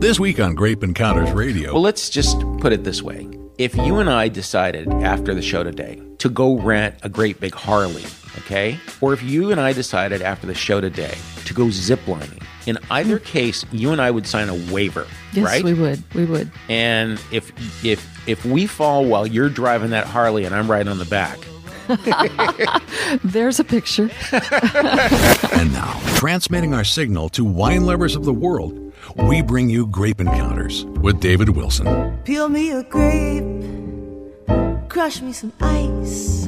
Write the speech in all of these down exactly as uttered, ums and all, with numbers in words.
This week on Grape Encounters Radio. Well, let's just put it this way. If you and I decided after the show today to go rent a great big Harley, okay? Or if you and I decided after the show today to go ziplining, in either case, you and I would sign a waiver, yes, right? Yes, we would. We would. And if if if we fall while you're driving that Harley and I'm riding on the back. There's a picture. And now, transmitting our signal to wine lovers of the world, we bring you Grape Encounters with David Wilson. Peel me a grape, crush me some ice,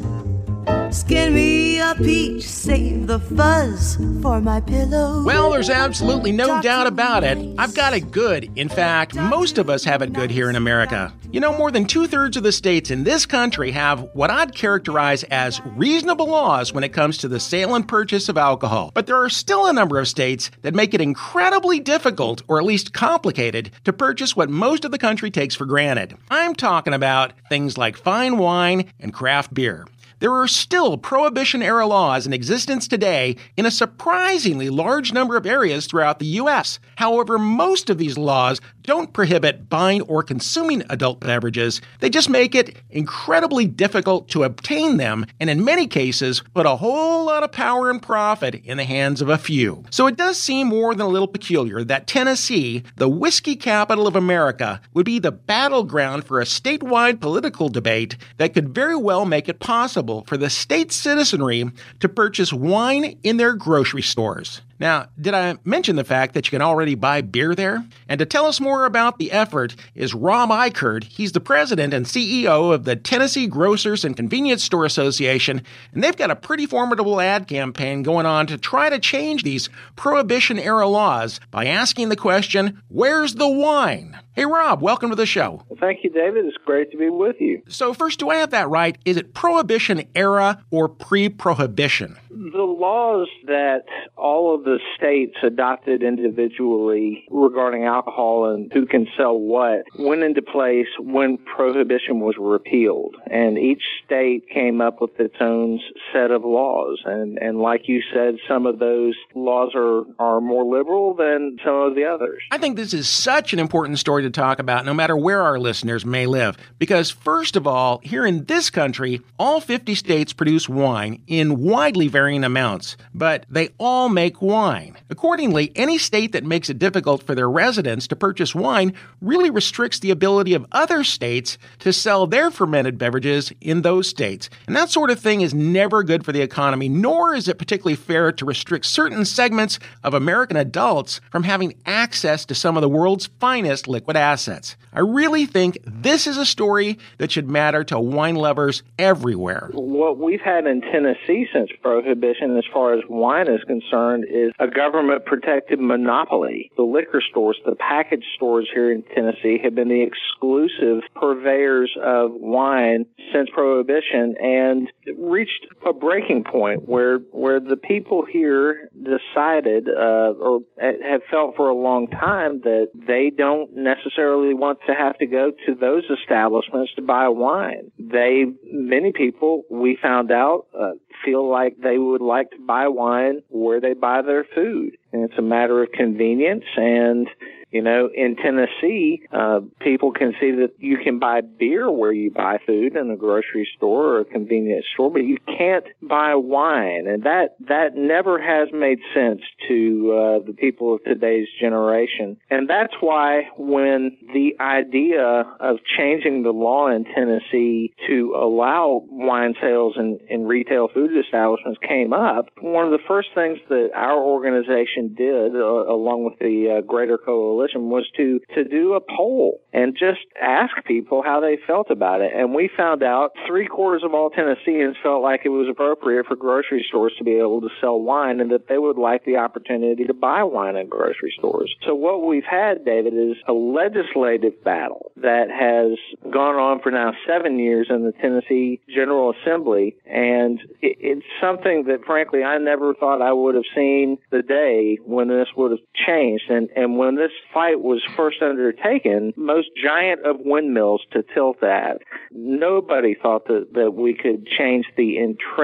skin me a peach, save the fuzz for my pillow. Well, there's absolutely no doubt about it. I've got it good. In fact, most of us have it good here in America. You know, more than two-thirds of the states in this country have what I'd characterize as reasonable laws when it comes to the sale and purchase of alcohol. But there are still a number of states that make it incredibly difficult, or at least complicated, to purchase what most of the country takes for granted. I'm talking about things like fine wine and craft beer. There are still Prohibition-era laws in existence today in a surprisingly large number of areas throughout the U S. However, most of these laws don't prohibit buying or consuming adult beverages. They just make it incredibly difficult to obtain them, and in many cases, put a whole lot of power and profit in the hands of a few. So it does seem more than a little peculiar that Tennessee, the whiskey capital of America, would be the battleground for a statewide political debate that could very well make it possible for the state's citizenry to purchase wine in their grocery stores. Now, did I mention the fact that you can already buy beer there? And to tell us more about the effort is Rob Eichert. He's the president and C E O of the Tennessee Grocers and Convenience Store Association, and they've got a pretty formidable ad campaign going on to try to change these Prohibition-era laws by asking the question, where's the wine? Hey, Rob, welcome to the show. Well, thank you, David. It's great to be with you. So first, do I have that right? Is it Prohibition-era or pre-Prohibition? The laws that all of the states adopted individually regarding alcohol and who can sell what went into place when Prohibition was repealed. And each state came up with its own set of laws. And, and like you said, some of those laws are, are more liberal than some of the others. I think this is such an important story to talk about, no matter where our listeners may live. Because first of all, here in this country, all fifty states produce wine in widely varying amounts, but they all make wine. Accordingly, any state that makes it difficult for their residents to purchase wine really restricts the ability of other states to sell their fermented beverages in those states. And that sort of thing is never good for the economy, nor is it particularly fair to restrict certain segments of American adults from having access to some of the world's finest liquid assets. I really think this is a story that should matter to wine lovers everywhere. What we've had in Tennessee since Prohibition, as far as wine is concerned, is a government-protected monopoly. The liquor stores, the package stores here in Tennessee have been the exclusive purveyors of wine since Prohibition, and it reached a breaking point where where the people here decided, uh, or have felt for a long time, that they don't necessarily want to have to go to those establishments to buy wine. They, many people, we found out, uh, feel like they would like to buy wine where they buy their food. And it's a matter of convenience. And, you know, in Tennessee, uh, people can see that you can buy beer where you buy food in a grocery store or a convenience store, but you can't buy wine. And that, that never has made sense to uh, the people of today's generation. And that's why when the idea of changing the law in Tennessee to allow wine sales in, in retail food establishments came up, one of the first things that our organization did, uh, along with the uh, Greater Coalition, was to, to do a poll and just ask people how they felt about it. And we found out three quarters of all Tennesseans felt like it was appropriate for grocery stores to be able to sell wine and that they would like the opportunity to buy wine in grocery stores. So what we've had, David, is a legislative battle that has gone on for now seven years in the Tennessee General Assembly. And it, it's something that, frankly, I never thought I would have seen the day when this would have changed. And, and when this fight was first undertaken, most giant of windmills to tilt at, nobody thought that, that we could change the entrenched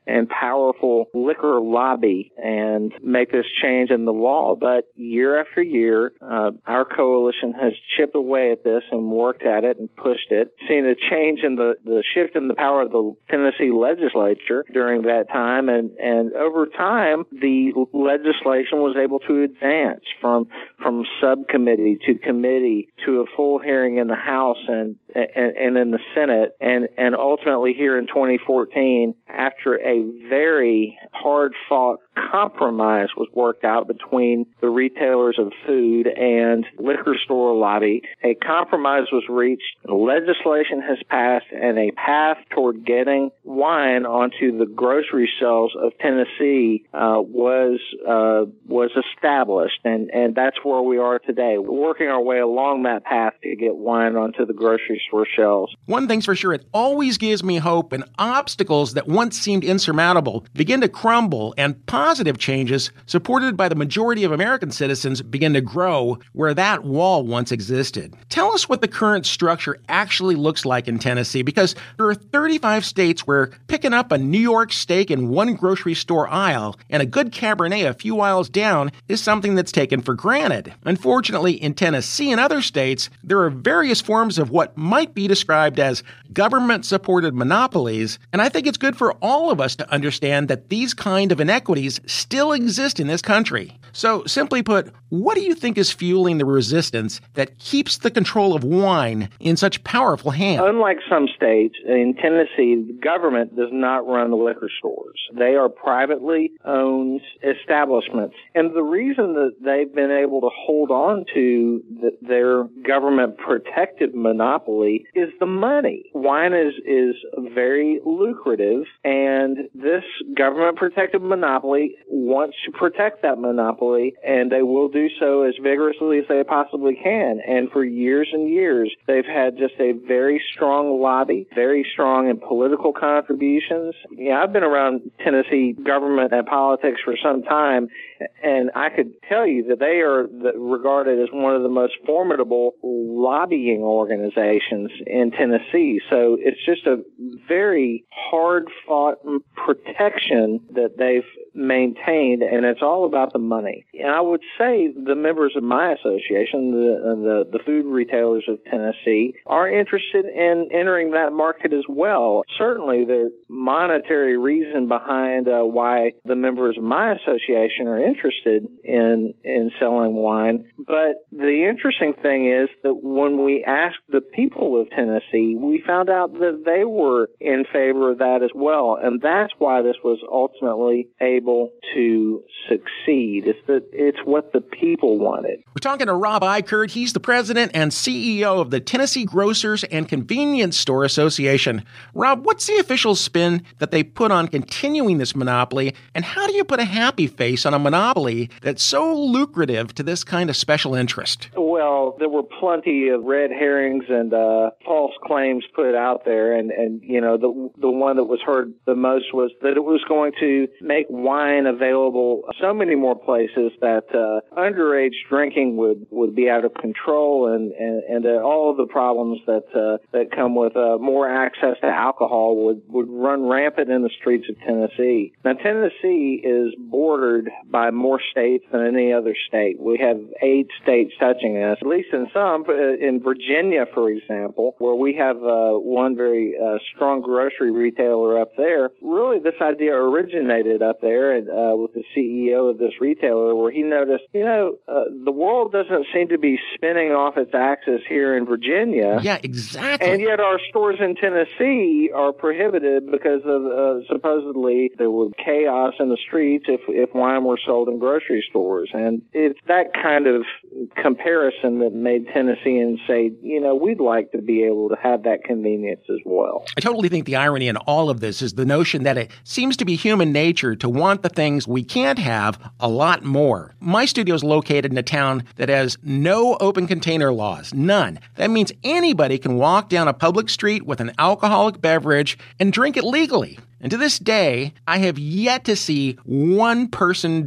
and powerful liquor lobby and make this change in the law. But year after year, uh, our coalition has chipped away at this and worked at it and pushed it, seen a change in the, the shift in the power of the Tennessee legislature during that time. And, and over time, the legislation was able to advance from, from subcommittee to committee to a full hearing in the House and, and, and in the Senate. And, and ultimately here in twenty fourteen, after a very hard-fought compromise was worked out between the retailers of food and liquor store lobby, a compromise was reached, legislation has passed, and a path toward getting wine onto the grocery shelves of Tennessee uh, was uh, was established, and, and that's where we are today. We're working our way along that path to get wine onto the grocery store shelves. One thing's for sure, it always gives me hope, and obstacles that once seemed insurmountable begin to crumble, and positive changes supported by the majority of American citizens begin to grow where that wall once existed. Tell us what the current structure actually looks like in Tennessee, because there are thirty-five states where picking up a New York steak in one grocery store aisle and a good Cabernet a few aisles down is something that's taken for granted. Unfortunately, in Tennessee and other states, there are various forms of what might be described as government-supported monopolies, and I think it's good for all of us to understand that these kind of inequities still exist in this country. So, simply put, what do you think is fueling the resistance that keeps the control of wine in such powerful hands? Unlike some states, in Tennessee, the government does not run the liquor stores. They are privately owned establishments. And the reason that they've been able to hold on to the, their government-protected monopoly is the money. Wine is, is very lucrative, and this government-protected monopoly wants to protect that monopoly, and they will do so as vigorously as they possibly can. And for years and years, they've had just a very strong lobby, very strong in political contributions. Yeah, I've been around Tennessee government and politics for some time, and I could tell you that they are regarded as one of the most formidable lobbying organizations in Tennessee. So it's just a very hard-fought protection that they've maintained, and it's all about the money. And I would say the members of my association, the, the, the food retailers of Tennessee, are interested in entering that market as well. Certainly, the monetary reason behind uh, why the members of my association are interested in in selling wine. But the interesting thing is that when we asked the people of Tennessee, we found out that they were in favor of that as well, and that's why this was ultimately able to succeed. It's that it's what the people wanted. We're talking to Rob Eichert. He's the president and C E O of the Tennessee Grocers and Convenience Store Association. Rob, what's the official spin that they put on continuing this monopoly, and how do you put a happy face on a monopoly that's so lucrative to this kind of special interest? Well, there were plenty of red herrings and uh, false claims put out there, and, and you know, the the one that was heard the most was that it was going to make wine available so many more places that uh, underage drinking would, would be out of control, and, and, and uh, all of the problems that uh, that come with uh, more access to alcohol would, would run rampant in the streets of Tennessee. Now, Tennessee is bordered by more states than any other state. We have eight states touching us, at least in some. In Virginia, for example, where we have uh, one very uh, strong grocery retailer up there, really this idea originated up there and, uh, with the C E O of this retailer, where he noticed, you know, uh, the world doesn't seem to be spinning off its axis here in Virginia. Yeah, exactly. And yet our stores in Tennessee are prohibited because of uh, supposedly there was chaos in the streets if, if wine were sold in grocery stores. And it's that kind of comparison that made Tennesseans say, you know, we'd like to be able to have that convenience as well. I totally think the irony in all of this is the notion that it seems to be human nature to want the things we can't have a lot more. My studio is located in a town that has no open container laws, none. That means anybody can walk down a public street with an alcoholic beverage and drink it legally. And to this day, I have yet to see one person do it.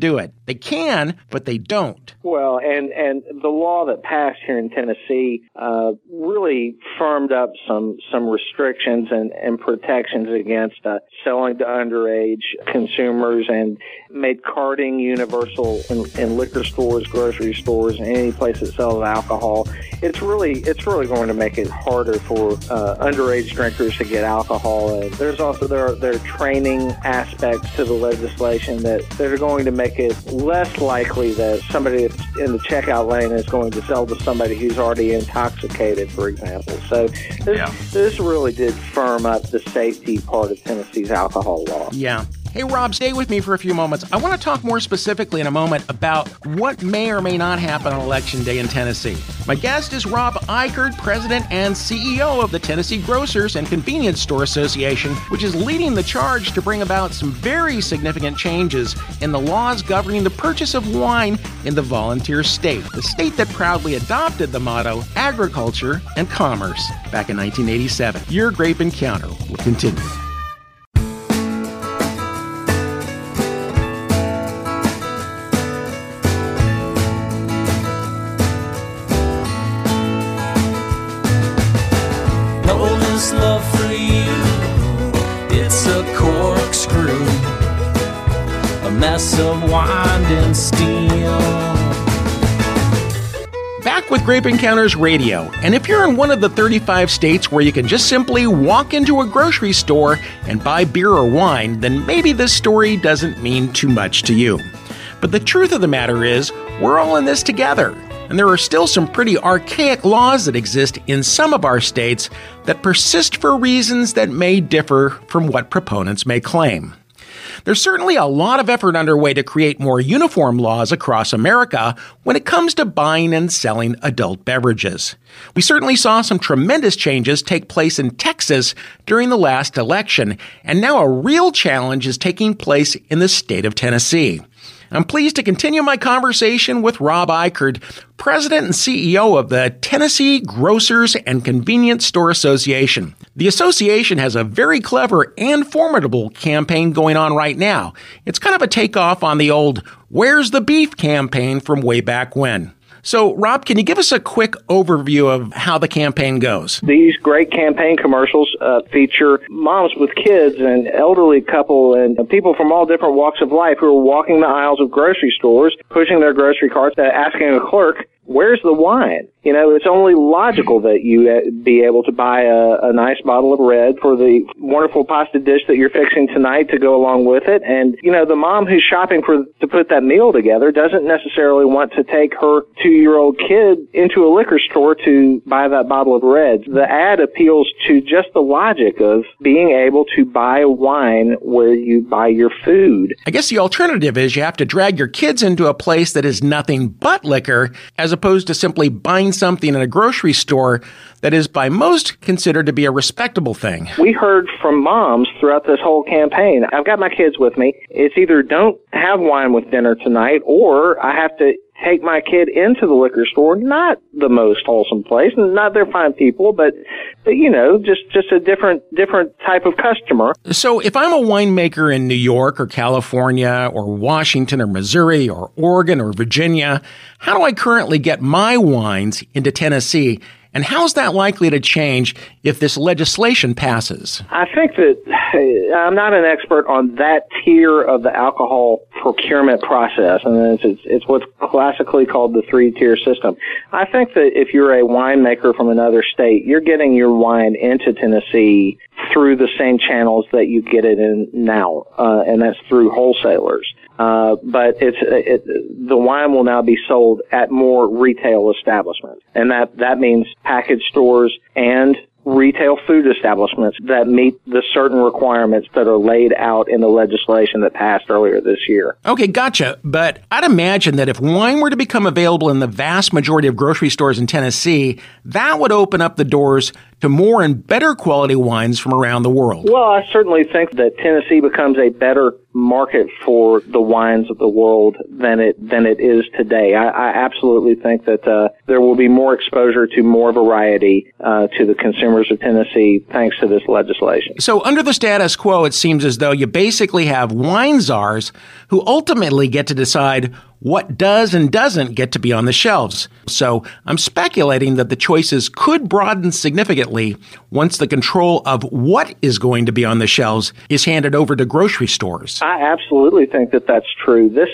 They can, but they don't. Well, and, and the law that passed here in Tennessee uh, really firmed up some some restrictions and, and protections against uh, selling to underage consumers and made carding universal in, in liquor stores, grocery stores, and any place that sells alcohol. It's really it's really going to make it harder for uh, underage drinkers to get alcohol. And there's also there are, there are training aspects to the legislation that, that are going to make it less likely that somebody in the checkout lane is going to sell to somebody who's already intoxicated, for example. So this, yeah. this really did firm up the safety part of Tennessee's alcohol law. Yeah. Hey, Rob, stay with me for a few moments. I want to talk more specifically in a moment about what may or may not happen on Election Day in Tennessee. My guest is Rob Eichard, President and C E O of the Tennessee Grocers and Convenience Store Association, which is leading the charge to bring about some very significant changes in the laws governing the purchase of wine in the volunteer state, the state that proudly adopted the motto, agriculture and commerce, back in nineteen eighty-seven. Your Grape Encounter will continue. Love for you, it's a corkscrew, a mess of wine and steel. Back with Grape Encounters Radio, and if you're in one of the thirty-five states where you can just simply walk into a grocery store and buy beer or wine, then maybe this story doesn't mean too much to you. But the truth of the matter is, we're all in this together. And there are still some pretty archaic laws that exist in some of our states that persist for reasons that may differ from what proponents may claim. There's certainly a lot of effort underway to create more uniform laws across America when it comes to buying and selling adult beverages. We certainly saw some tremendous changes take place in Texas during the last election, and now a real challenge is taking place in the state of Tennessee. I'm pleased to continue my conversation with Rob Eichard, President and C E O of the Tennessee Grocers and Convenience Store Association. The association has a very clever and formidable campaign going on right now. It's kind of a takeoff on the old "Where's the Beef" campaign from way back when. So, Rob, can you give us a quick overview of how the campaign goes? These great campaign commercials uh, feature moms with kids and elderly couple and people from all different walks of life who are walking the aisles of grocery stores, pushing their grocery carts, uh, asking a clerk, "Where's the wine?" You know, it's only logical that you uh, be able to buy a, a nice bottle of red for the wonderful pasta dish that you're fixing tonight to go along with it. And, you know, the mom who's shopping for to put that meal together doesn't necessarily want to take her two-year-old kid into a liquor store to buy that bottle of red. The ad appeals to just the logic of being able to buy wine where you buy your food. I guess the alternative is you have to drag your kids into a place that is nothing but liquor, as opposed to simply buying something in a grocery store that is by most considered to be a respectable thing. We heard from moms throughout this whole campaign. I've got my kids with me. It's either don't have wine with dinner tonight, or I have to take my kid into the liquor store, not the most wholesome place, not they're fine people, but, but you know, just, just a different, different type of customer. So if I'm a winemaker in New York or California or Washington or Missouri or Oregon or Virginia, how do I currently get my wines into Tennessee? And how's that likely to change if this legislation passes? I think that I'm not an expert on that tier of the alcohol procurement process, and it's, it's, it's what's classically called the three-tier system. I think that if you're a winemaker from another state, you're getting your wine into Tennessee through the same channels that you get it in now, uh, and that's through wholesalers. Uh, but it's it, the wine will now be sold at more retail establishments, and that that means package stores and retail food establishments that meet the certain requirements that are laid out in the legislation that passed earlier this year. Okay, gotcha. But I'd imagine that if wine were to become available in the vast majority of grocery stores in Tennessee, that would open up the doors to more and better quality wines from around the world. Well, I certainly think that Tennessee becomes a better market for the wines of the world than it than it is today. I, I absolutely think that uh, there will be more exposure to more variety uh, to the consumers of Tennessee thanks to this legislation. So under the status quo, it seems as though you basically have wine czars who ultimately get to decide what does and doesn't get to be on the shelves. So I'm speculating that the choices could broaden significantly once the control of what is going to be on the shelves is handed over to grocery stores. I absolutely think that that's true. This,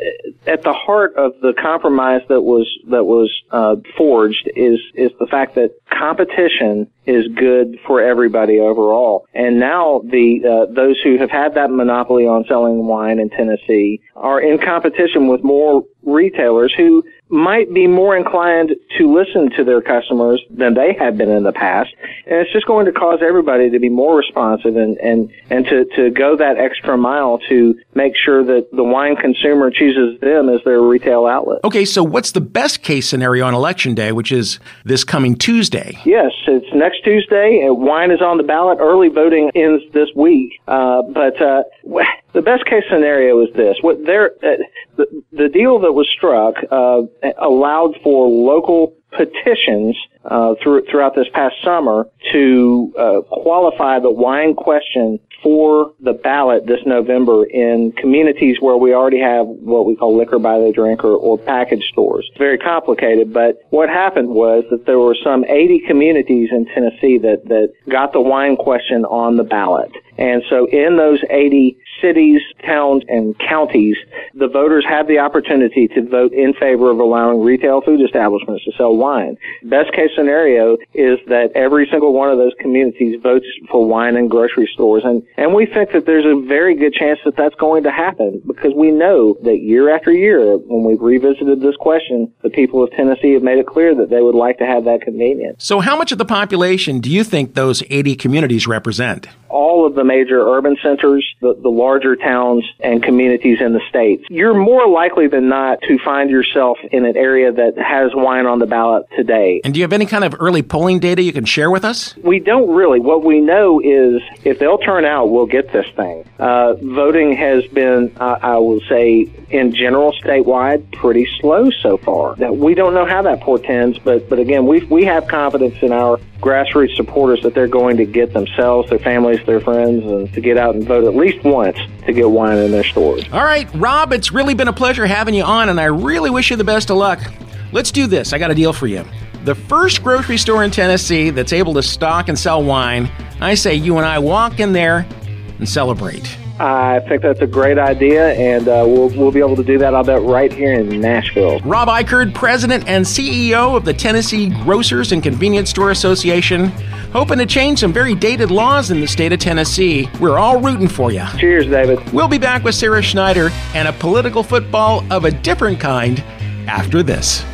at the heart of the compromise that was that was uh, forged is is the fact that competition is good for everybody overall. And now the uh, those who have had that monopoly on selling wine in Tennessee are in competition with more retailers who might be more inclined to listen to their customers than they have been in the past. And it's just going to cause everybody to be more responsive and, and, and to, to go that extra mile to make sure that the wine consumer chooses them as their retail outlet. Okay, so what's the best case scenario on Election Day, which is this coming Tuesday? Yes, it's next Tuesday. Wine is on the ballot. Early voting ends this week. Uh, but uh, the best case scenario is this. What there, uh, the, the deal that was struck uh, allowed for local petitions uh, through, throughout this past summer to uh, qualify the wine question for the ballot this November in communities where we already have what we call liquor by the drink or, or package stores. It's very complicated, but what happened was that there were some eighty communities in Tennessee that, that got the wine question on the ballot. And so in those eighty cities, towns, and counties, the voters have the opportunity to vote in favor of allowing retail food establishments to sell wine. Best case scenario is that every single one of those communities votes for wine in grocery stores. And, and we think that there's a very good chance that that's going to happen because we know that year after year, when we've revisited this question, the people of Tennessee have made it clear that they would like to have that convenience. So how much of the population do you think those eighty communities represent? All of the major urban centers, the, the larger towns and communities in the states. You're more likely than not to find yourself in an area that has wine on the ballot today. And do you have any kind of early polling data you can share with us? We don't really. What we know is if they'll turn out, we'll get this thing. Uh, voting has been, uh, I will say, in general statewide, pretty slow so far. We don't know how that portends, but, but again, we we have confidence in our grassroots supporters that they're going to get themselves, their families, their friends, and to get out and vote at least once to get wine in their stores. All right, Rob, it's really been a pleasure having you on, and I really wish you the best of luck. Let's do this. I got a deal for you. The first grocery store in Tennessee that's able to stock and sell wine, I say you and I walk in there and celebrate. I think that's a great idea, and uh, we'll we'll be able to do that, I'll bet, right here in Nashville. Rob Eichard, President and C E O of the Tennessee Grocers and Convenience Store Association, hoping to change some very dated laws in the state of Tennessee. We're all rooting for you. Cheers, David. We'll be back with Sarah Schneider and a political football of a different kind after this.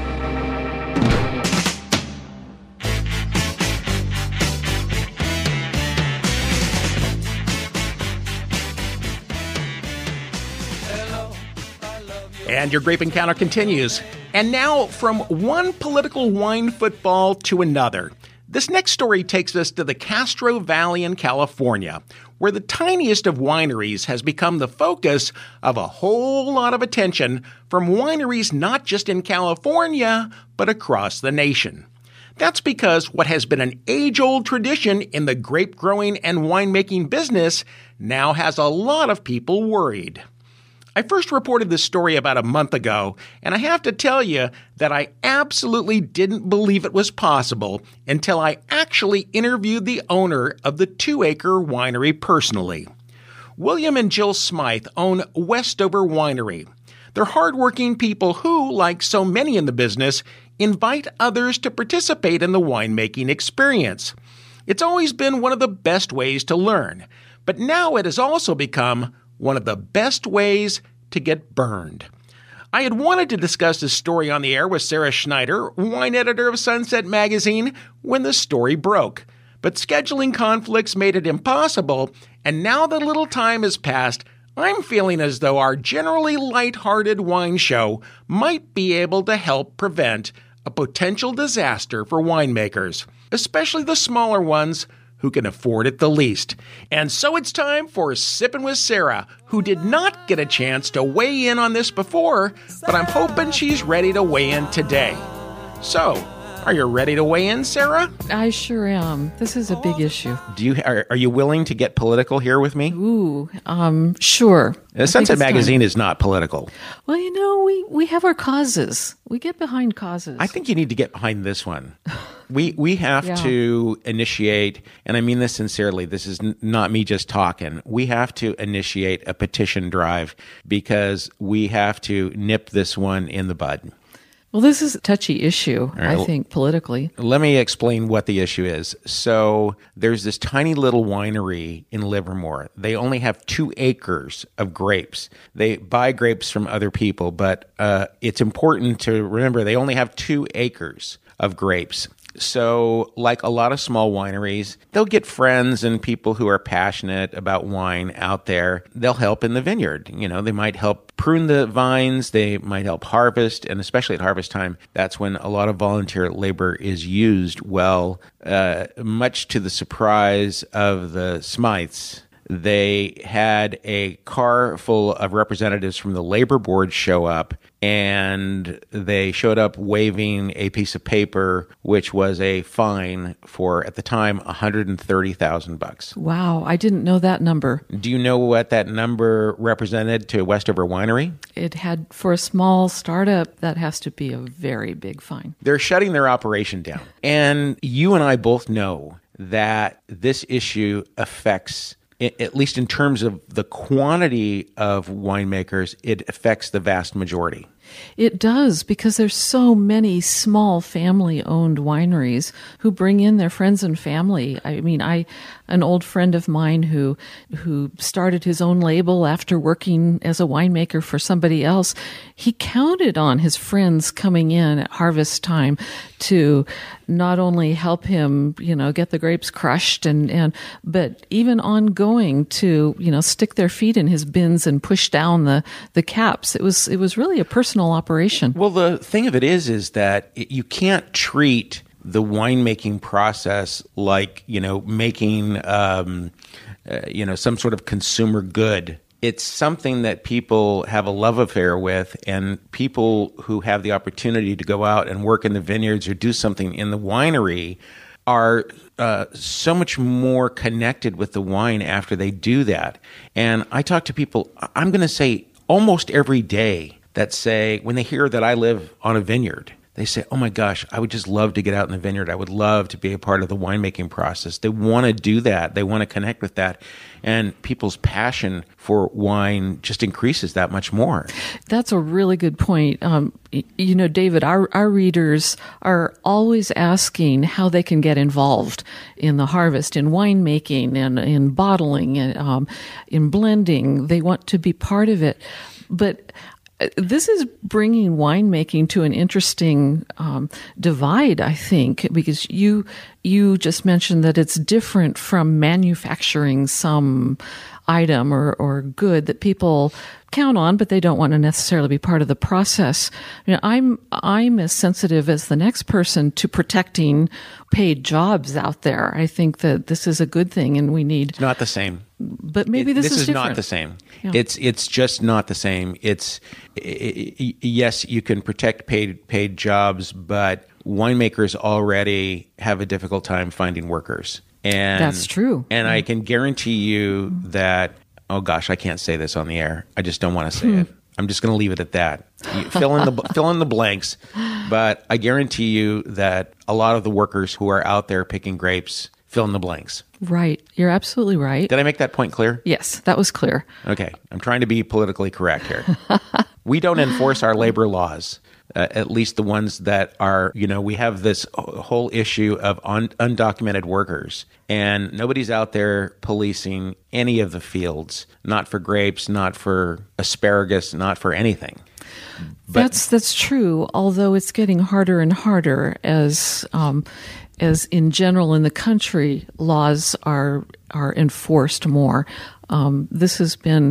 And your grape encounter continues. And now, from one political wine football to another. This next story takes us to the Castro Valley in California, where the tiniest of wineries has become the focus of a whole lot of attention from wineries not just in California, but across the nation. That's because what has been an age-old tradition in the grape growing and winemaking business now has a lot of people worried. I first reported this story about a month ago, and I have to tell you that I absolutely didn't believe it was possible until I actually interviewed the owner of the two-acre winery personally. William and Jill Smythe own Westover Winery. They're hardworking people who, like so many in the business, invite others to participate in the winemaking experience. It's always been one of the best ways to learn, but now it has also become one of the best ways to get burned. I had wanted to discuss this story on the air with Sarah Schneider, wine editor of Sunset Magazine, when the story broke. But scheduling conflicts made it impossible, and now that little time has passed, I'm feeling as though our generally light-hearted wine show might be able to help prevent a potential disaster for winemakers, especially the smaller ones who can afford it the least. And so it's time for Sippin' with Sarah, who did not get a chance to weigh in on this before, but I'm hoping she's ready to weigh in today. So, are you ready to weigh in, Sarah? I sure am. This is a big issue. Do you are, are you willing to get political here with me? Ooh, um, sure. The Sunset Magazine is not political. Well, you know, we, we have our causes. We get behind causes. I think you need to get behind this one. We we have Yeah. to initiate, and I mean this sincerely, this is n- not me just talking. We have to initiate a petition drive because we have to nip this one in the bud. Well, this is a touchy issue, right, I well- think, politically. Let me explain what the issue is. So there's this tiny little winery in Livermore. They only have two acres of grapes. They buy grapes from other people, but uh, it's important to remember they only have two acres of grapes. So like a lot of small wineries, they'll get friends and people who are passionate about wine out there. They'll help in the vineyard. You know, they might help prune the vines. They might help harvest. And especially at harvest time, that's when a lot of volunteer labor is used. Well, uh, much to the surprise of the Smythes, they had a car full of representatives from the labor board show up, and they showed up waving a piece of paper, which was a fine for, at the time, one hundred thirty thousand bucks. Wow, I didn't know that number. Do you know what that number represented to Westover Winery? It had, for a small startup, that has to be a very big fine. They're shutting their operation down. And you and I both know that this issue affects, at least in terms of the quantity of winemakers, it affects the vast majority. It does, because there's so many small family-owned wineries who bring in their friends and family. I mean, I, an old friend of mine who who started his own label after working as a winemaker for somebody else, he counted on his friends coming in at harvest time to not only help him, you know, get the grapes crushed and, and but even ongoing to, you know, stick their feet in his bins and push down the, the caps. It was it was really a personal operation. Well, the thing of it is, is that it, you can't treat the winemaking process like, you know, making, um, uh, you know, some sort of consumer good. It's something that people have a love affair with, and people who have the opportunity to go out and work in the vineyards or do something in the winery are uh, so much more connected with the wine after they do that. And I talk to people, I'm going to say almost every day, that say, when they hear that I live on a vineyard, they say, oh my gosh, I would just love to get out in the vineyard. I would love to be a part of the winemaking process. They want to do that. They want to connect with that. And people's passion for wine just increases that much more. That's a really good point. Um, y- you know, David, our, our readers are always asking how they can get involved in the harvest, in winemaking, and in bottling, and um, in blending. They want to be part of it. But this is bringing winemaking to an interesting um, divide, I think, because you you just mentioned that it's different from manufacturing some item or, or good that people count on, but they don't want to necessarily be part of the process. You know, I'm I'm as sensitive as the next person to protecting paid jobs out there. I think that this is a good thing, and we need. It's not the same. But maybe It- this, this is, is different. not the same. Yeah. It's it's just not the same. It's i- i- yes, you can protect paid paid jobs, but winemakers already have a difficult time finding workers. And That's true. And I can guarantee you that. Oh gosh, I can't say this on the air. I just don't want to say it. I'm just going to leave it at that. You fill in the fill in the blanks, but I guarantee you that a lot of the workers who are out there picking grapes fill in the blanks. Right. You're absolutely right. Did I make that point clear? Yes, that was clear. Okay, I'm trying to be politically correct here. We don't enforce our labor laws, uh, at least the ones that are, you know, we have this whole issue of un- undocumented workers, and nobody's out there policing any of the fields, not for grapes, not for asparagus, not for anything. But That's that's true. Although it's getting harder and harder as um, as in general in the country laws are are enforced more. Um, this has been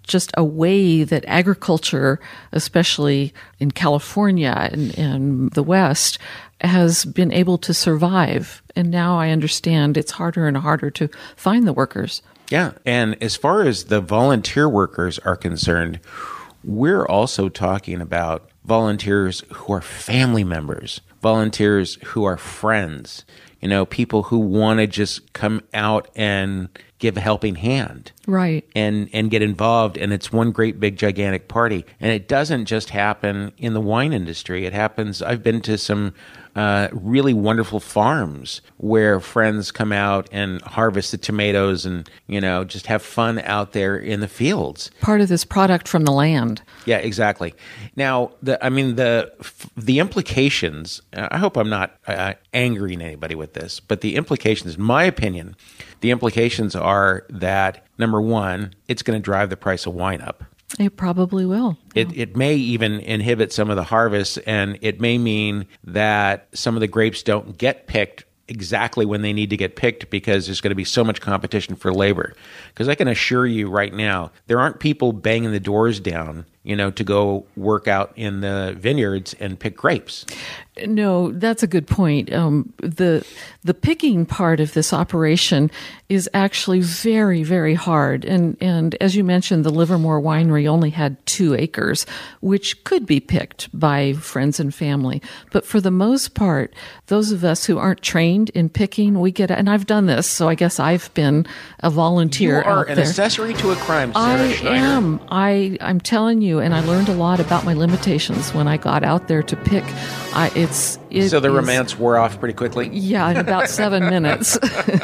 just a way that agriculture, especially in California and, and the West, has been able to survive. And now I understand it's harder and harder to find the workers. Yeah. And as far as the volunteer workers are concerned, we're also talking about volunteers who are family members, volunteers who are friends, you know, people who want to just come out and give a helping hand. Right. And and get involved, and it's one great big gigantic party. And it doesn't just happen in the wine industry. It happens, I've been to some uh, really wonderful farms where friends come out and harvest the tomatoes and, you know, just have fun out there in the fields. Part of this product from the land. Yeah, exactly. Now, the I mean, the the implications, I hope I'm not uh, angering anybody with this, but the implications, in my opinion, the implications are that, number one, it's going to drive the price of wine up. It probably will. It it may even inhibit some of the harvest, and it may mean that some of the grapes don't get picked exactly when they need to get picked because there's going to be so much competition for labor. Because I can assure you right now, there aren't people banging the doors down, you know, to go work out in the vineyards and pick grapes. No, that's a good point. Um, the the picking part of this operation is actually very, very hard. And and as you mentioned, the Livermore Winery only had two acres, which could be picked by friends and family. But for the most part, those of us who aren't trained in picking, we get, and I've done this, so I guess I've been a volunteer You are out an there. accessory to a crime, Sarah I Schneider. am. I, I'm telling you, and I learned a lot about my limitations when I got out there to pick. I, it's it So the is- romance wore off pretty quickly? Yeah, in about seven minutes.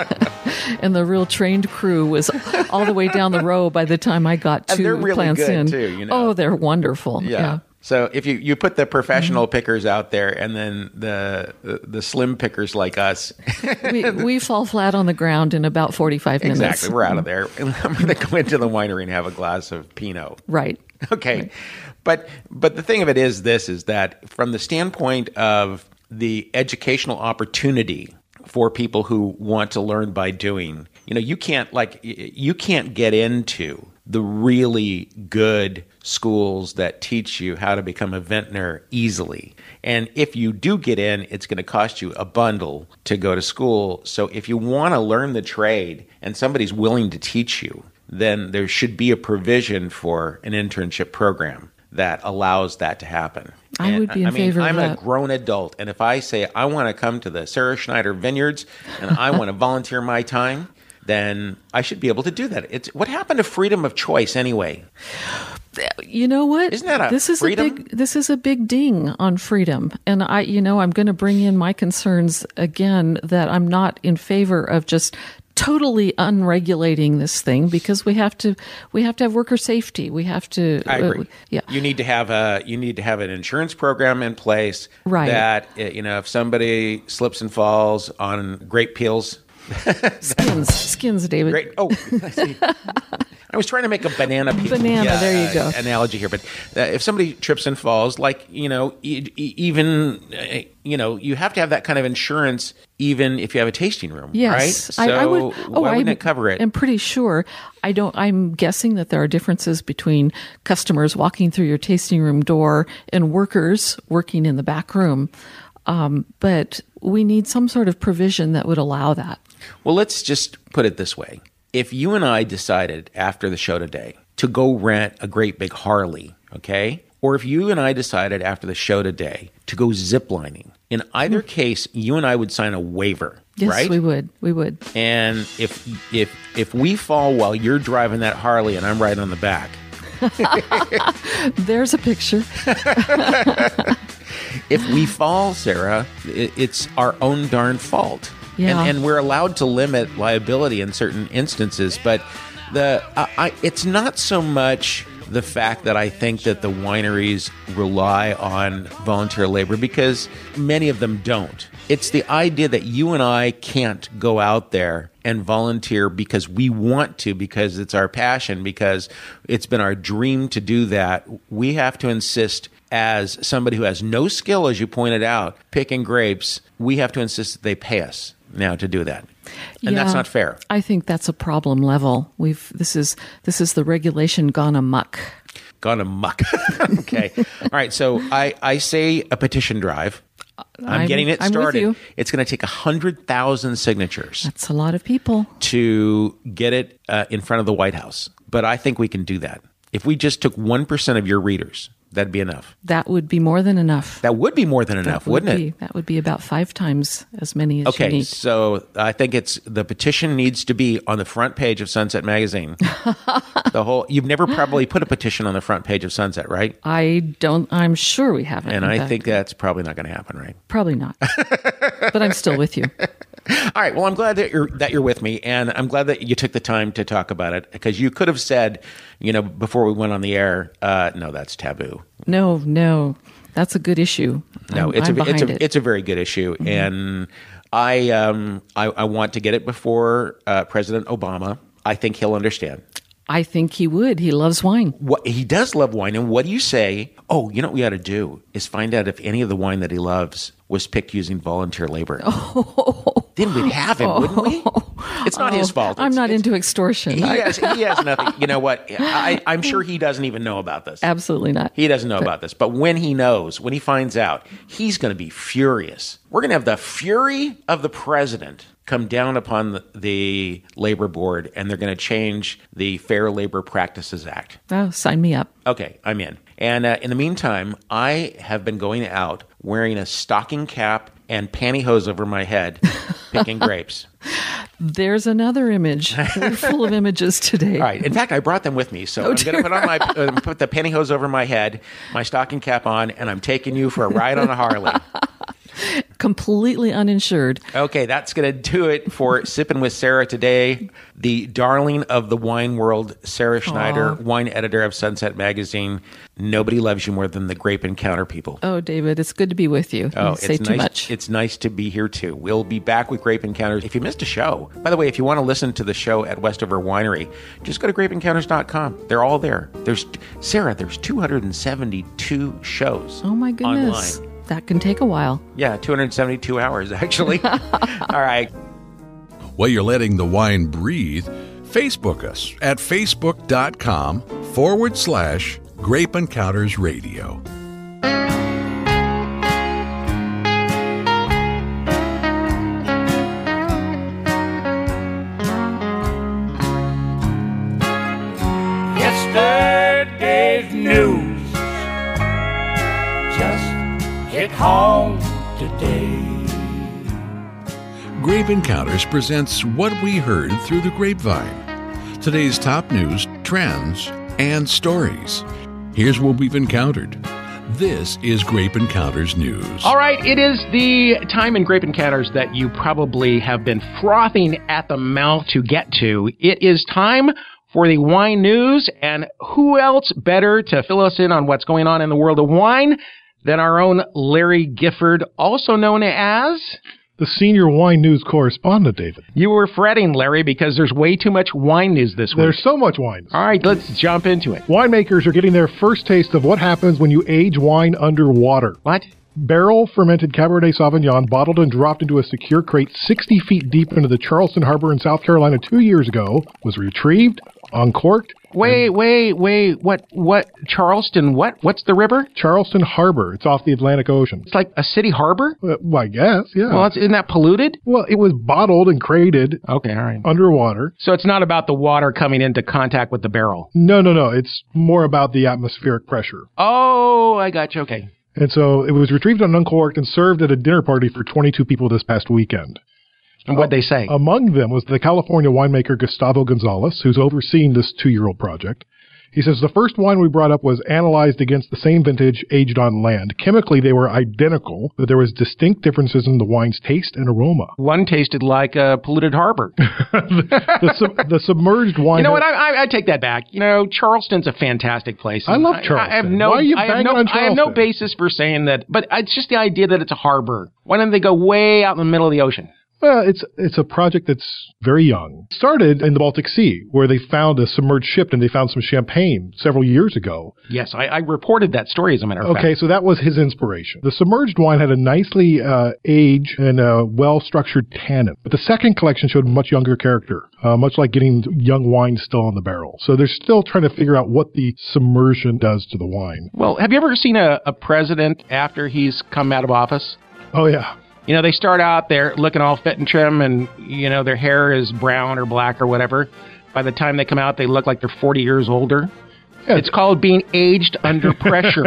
And the real trained crew was all the way down the row by the time I got And two they're really plants good, in. too, you know. Oh, they're wonderful. Yeah. Yeah. So if you, you put the professional Mm-hmm. pickers out there and then the, the the slim pickers like us, We, we fall flat on the ground in about forty-five minutes. exactly, we're out of there. And I'm going to go into the winery and have a glass of Pinot. Right. Okay. Right. But but the thing of it is this, is that from the standpoint of the educational opportunity for people who want to learn by doing, you know, you can't like y- you can't get into the really good schools that teach you how to become a vintner easily. And if you do get in, it's going to cost you a bundle to go to school. So if you want to learn the trade and somebody's willing to teach you, then there should be a provision for an internship program that allows that to happen. I And, would be in I mean, favor of I'm that. a grown adult, and if I say I want to come to the Sarah Schneider Vineyards and I want to volunteer my time, then I should be able to do that. It's what happened to freedom of choice anyway? You know what? Isn't that a this is freedom? a big this is a big ding on freedom. And I you know, I'm going to bring in my concerns again that I'm not in favor of just totally unregulating this thing because we have to we have to have worker safety. We have to I agree. uh, yeah. You need to have a you need to have an insurance program in place Right. that uh, you know if somebody slips and falls on grape peels. Skins, skins, David. Great. Oh, I see. I was trying to make a banana peel Banana, yeah, there you uh, go. analogy here, but uh, if somebody trips and falls, like you know, e- e- even uh, you know, you have to have that kind of insurance, even if you have a tasting room, Yes, right? So I, I would. Oh, why wouldn't I'm, it cover it? I'm pretty sure. I don't. I'm guessing that there are differences between customers walking through your tasting room door and workers working in the back room. Um, but we need some sort of provision that would allow that. Well, let's just put it this way. If you and I decided after the show today to go rent a great big Harley, okay? Or if you and I decided after the show today to go ziplining, in either case, you and I would sign a waiver, Yes, right? we would. We would. And if if if we fall while you're driving that Harley and I'm riding on the back, There's a picture. if we fall, Sarah, it, it's our own darn fault. Yeah. And, and we're allowed to limit liability in certain instances, but the I, I, it's not so much the fact that I think that the wineries rely on volunteer labor, because many of them don't. It's the idea that you and I can't go out there and volunteer because we want to, because it's our passion, because it's been our dream to do that. We have to insist, as somebody who has no skill, as you pointed out, picking grapes, we have to insist that they pay us. now to do that. And Yeah, that's not fair. I think that's a problem level. We've this is this is the regulation gone amok. Gone amok. Okay. All right. So I, I say a petition drive. I'm, I'm- getting it I'm with started. you. It's going to take one hundred thousand signatures That's a lot of people. to get it uh, in front of the White House. But I think we can do that. If we just took one percent of your readers, that'd be enough. That would be more than enough. That would be more than enough, That would wouldn't be, it? That would be about five times as many as you Okay, need. so I think it's the petition needs to be on the front page of Sunset Magazine. The whole you've never probably put a petition on the front page of Sunset, right? I don't. I'm sure we haven't. And in I fact. think that's probably not going to happen, right? Probably not. But I'm still with you. All right. Well, I'm glad that you're that you're with me, and I'm glad that you took the time to talk about it because you could have said, you know, before we went on the air, uh, no, that's taboo. No, no, that's a good issue. No, I'm, it's I'm a it's behind a it. it's a very good issue, and I um I, I want to get it before uh, President Obama. I think he'll understand. I think he would. He loves wine. What he does love wine, and what do you say? Oh, you know what we ought to do is find out if any of the wine that he loves was picked using volunteer labor. Oh. Then we'd have him, wouldn't we? It's not his fault. I'm It's- not it's- into extortion. He I- has, he has nothing. You know what? I, I'm sure he doesn't even know about this. Absolutely not. He doesn't know about this. But when he knows, when he finds out, he's going to be furious. We're going to have the fury of the president come down upon the, the labor board, and they're going to change the Fair Labor Practices Act. Oh, sign me up. Okay, I'm in. And uh, in the meantime, I have been going out wearing a stocking cap and pantyhose over my head, picking grapes. There's another image. We're full of images today. All right. In fact, I brought them with me, so Oh, I'm going to put on my uh, put the pantyhose over my head, my stocking cap on, and I'm taking you for a ride on a Harley. Completely uninsured. Okay, that's going to do it for Sipping with Sarah today. The darling of the wine world, Sarah Schneider, Aw. wine editor of Sunset Magazine. Nobody loves you more than the Grape Encounter people. Oh, David, it's good to be with you. Oh, You say it's too nice. much. It's nice to be here too. We'll be back with Grape Encounters. If you missed a show, by the way, if you want to listen to the show at Westover Winery, just go to grape encounters dot com. They're all there. There's Sarah. There's two hundred seventy-two shows. Oh my goodness. Online. That can take a while. Yeah, two hundred seventy-two hours actually. All right. While you're letting the wine breathe, Facebook us at facebook.com forward slash Grape Encounters Radio. Yesterday's news just hit home today. Grape Encounters presents What We Heard Through the Grapevine. Today's top news, trends, and stories. Here's what we've encountered. This is Grape Encounters News. All right, it is the time in Grape Encounters that you probably have been frothing at the mouth to get to. It is time for the wine news, and who else better to fill us in on what's going on in the world of wine than our own Larry Gifford, also known as... the senior wine news correspondent, David. You were fretting, Larry, because there's way too much wine news this week. There's so much wine. All right, let's jump into it. Winemakers are getting their first taste of what happens when you age wine underwater. What? Barrel fermented Cabernet Sauvignon bottled and dropped into a secure crate sixty feet deep into the Charleston Harbor in South Carolina two years ago was retrieved, uncorked. Wait, wait, wait. What? What? Charleston? What? What's the river? Charleston Harbor. It's off the Atlantic Ocean. It's like a city harbor? Uh, well, I guess, yeah. Well, it's, isn't that polluted? Well, it was bottled and crated Okay, all right. underwater. So it's not about the water coming into contact with the barrel. No, no, no. It's more about the atmospheric pressure. Oh, I got you. Okay. And so it was retrieved and uncorked and served at a dinner party for twenty-two people this past weekend. And what'd they say? Among them was the California winemaker Gustavo Gonzalez, who's overseeing this two-year-old project. He says the first wine we brought up was analyzed against the same vintage aged on land. Chemically, they were identical, but there was distinct differences in the wine's taste and aroma. One tasted like a polluted harbor. the, the, sub, the submerged wine... You know what? I, I, I take that back. You know, Charleston's a fantastic place. I love I, Charleston. I have no, Why are you I have banging no, on I have no Charleston? basis for saying that, but it's just the idea that it's a harbor. Why don't they go way out in the middle of the ocean? Well, it's it's a project that's very young. It started in the Baltic Sea, where they found a submerged ship and they found some champagne several years ago. Yes, I, I reported that story, as a matter of okay, fact. Okay, so that was his inspiration. The submerged wine had a nicely uh, aged and a well-structured tannin. But the second collection showed a much younger character, uh, much like getting young wine still in the barrel. So they're still trying to figure out what the submersion does to the wine. Well, have you ever seen a, a president after he's come out of office? Oh, yeah. You know, they start out there looking all fit and trim and, you know, their hair is brown or black or whatever. By the time they come out, they look like they're forty years older. Yeah. It's called being aged under pressure.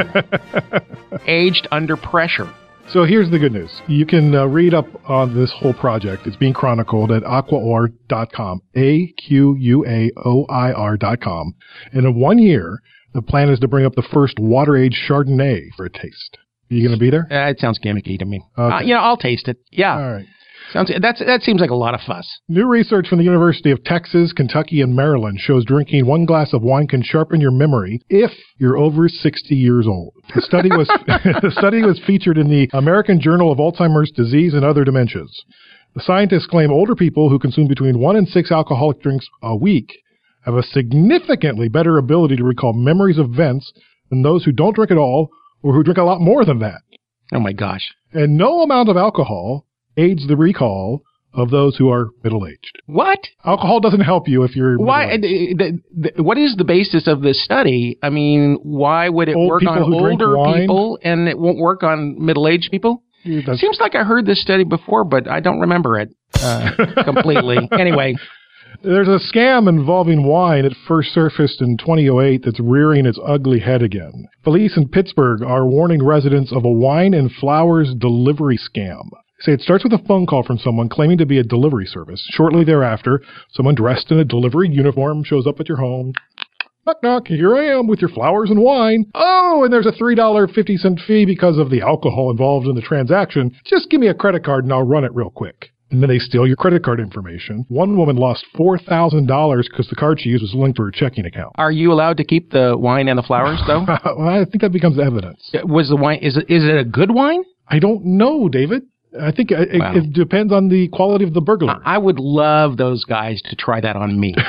Aged under pressure. So here's the good news. You can uh, read up on this whole project. It's being chronicled at aquaoir dot com, A Q U A O I R dot com. And in one year, the plan is to bring up the first water-aged Chardonnay for a taste. Are you going to be there? Uh, it sounds gimmicky to me. Okay. Uh, you know, I'll taste it. Yeah. All right. Sounds that's that seems like a lot of fuss. New research from the University of Texas, Kentucky, and Maryland shows drinking one glass of wine can sharpen your memory if you're over sixty years old. The study was the study was featured in the American Journal of Alzheimer's Disease and Other Dementias. The scientists claim older people who consume between one and six alcoholic drinks a week have a significantly better ability to recall memories of events than those who don't drink at all or who drink a lot more than that. Oh, my gosh. And no amount of alcohol aids the recall of those who are middle-aged. What? Alcohol doesn't help you if you're why? The, the, the, what is the basis of this study? I mean, why would it Old work on older wine? people and it won't work on middle-aged people? It seems like I heard this study before, but I don't remember it uh, completely. Anyway. There's a scam involving wine that first surfaced in twenty oh eight that's rearing its ugly head again. Police in Pittsburgh are warning residents of a wine and flowers delivery scam. They say it starts with a phone call from someone claiming to be a delivery service. Shortly thereafter, someone dressed in a delivery uniform shows up at your home. Knock, knock, here I am with your flowers and wine. Oh, and there's a three dollars and fifty cents fee because of the alcohol involved in the transaction. Just give me a credit card and I'll run it real quick. And then they steal your credit card information. One woman lost four thousand dollars because the card she used was linked to her checking account. Are you allowed to keep the wine and the flowers, though? Well, I think that becomes evidence. Was the wine, is it, is it a good wine? I don't know, David. I think it, wow. it depends on the quality of the burglary. I would love those guys to try that on me.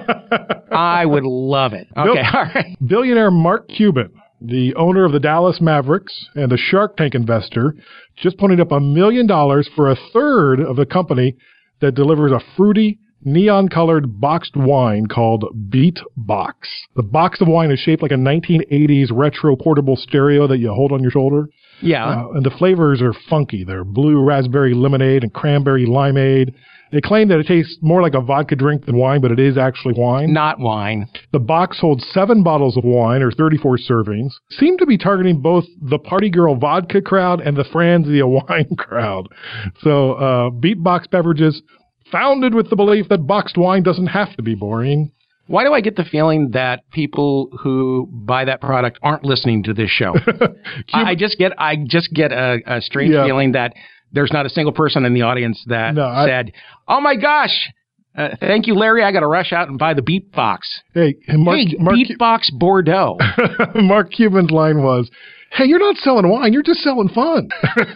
I would love it. Okay, Bill, all right. Billionaire Mark Cuban, the owner of the Dallas Mavericks and the Shark Tank investor, just ponied up a million dollars for a third of a company that delivers a fruity, neon-colored boxed wine called Beat Box. The box of wine is shaped like a nineteen eighties retro portable stereo that you hold on your shoulder. Yeah. Uh, and the flavors are funky. They're blue raspberry lemonade and cranberry limeade. They claim that it tastes more like a vodka drink than wine, but it is actually wine. Not wine. The box holds seven bottles of wine, or thirty-four servings. Seem to be targeting both the party girl vodka crowd and the Franzia wine crowd. So, uh, Beatbox Beverages, founded with the belief that boxed wine doesn't have to be boring. Why do I get the feeling that people who buy that product aren't listening to this show? I, I just get, I just get a, a strange yeah. feeling that there's not a single person in the audience that no, I, said, "Oh my gosh, uh, thank you, Larry. I got to rush out and buy the Beatbox." Hey, Mark, hey Mark, Beatbox Bordeaux. Mark Cuban's line was, "Hey, you're not selling wine. You're just selling fun."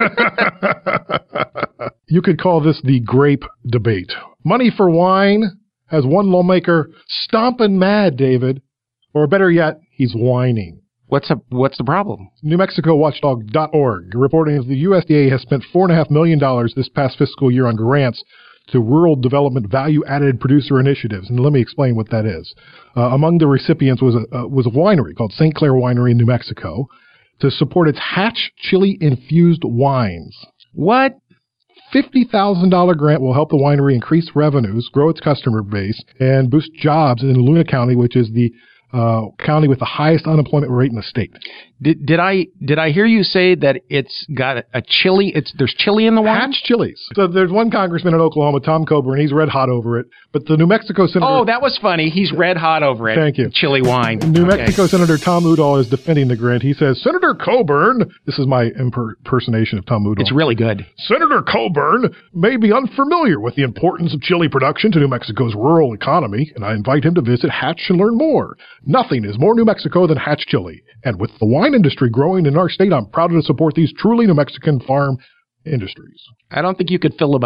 You could call this the grape debate. Money for wine has one lawmaker stomping mad, David, or better yet, he's whining. What's a, what's the problem? New Mexico Watchdog dot org reporting that the U S D A has spent four point five million dollars this past fiscal year on grants to rural development value-added producer initiatives. And let me explain what that is. Uh, among the recipients was a, uh, was a winery called Saint Clair Winery in New Mexico to support its Hatch chili-infused wines. What? fifty thousand dollars grant will help the winery increase revenues, grow its customer base, and boost jobs in Luna County, which is the uh, county with the highest unemployment rate in the state. Did, did I did I hear you say that it's got a, a chili? It's there's chili in the wine. Hatch chilies. So there's one congressman in Oklahoma, Tom Coburn. He's red hot over it. But the New Mexico senator. Oh, that was funny. He's red hot over it. Thank you. Chili wine. New okay. Mexico Senator Tom Udall is defending the grant. He says, "Senator Coburn," this is my impersonation of Tom Udall. It's really good. "Senator Coburn may be unfamiliar with the importance of chili production to New Mexico's rural economy, and I invite him to visit Hatch and learn more. Nothing is more New Mexico than Hatch chili. And with the wine industry growing in our state, I'm proud to support these truly New Mexican farm industries." I don't think you could filibuster.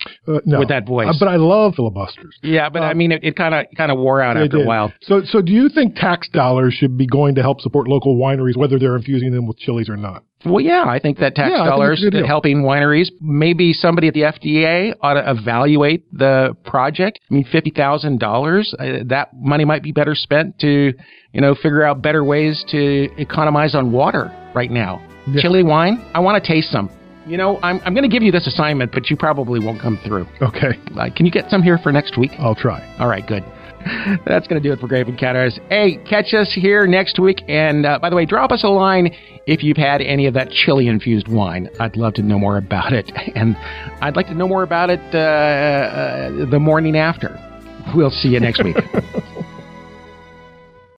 Uh, no. With that voice. Uh, but I love filibusters. Yeah, but Um, I mean, it, it kind of kind of wore out They after did. a while. So, so do you think tax dollars should be going to help support local wineries, whether they're infusing them with chilies or not? Well, yeah, I think that tax Yeah, I think dollars it's a good deal. helping wineries. Maybe somebody at the F D A ought to evaluate the project. I mean, fifty thousand dollars, uh, that money might be better spent to, you know, figure out better ways to economize on water right now. Yeah. Chili wine, I want to taste some. You know, I'm, I'm going to give you this assignment, but you probably won't come through. Okay. Uh, can you get some here for next week? I'll try. All right, good. That's going to do it for Grape Encounters. Hey, catch us here next week. And uh, by the way, drop us a line if you've had any of that chili-infused wine. I'd love to know more about it. And I'd like to know more about it uh, uh, the morning after. We'll see you next week.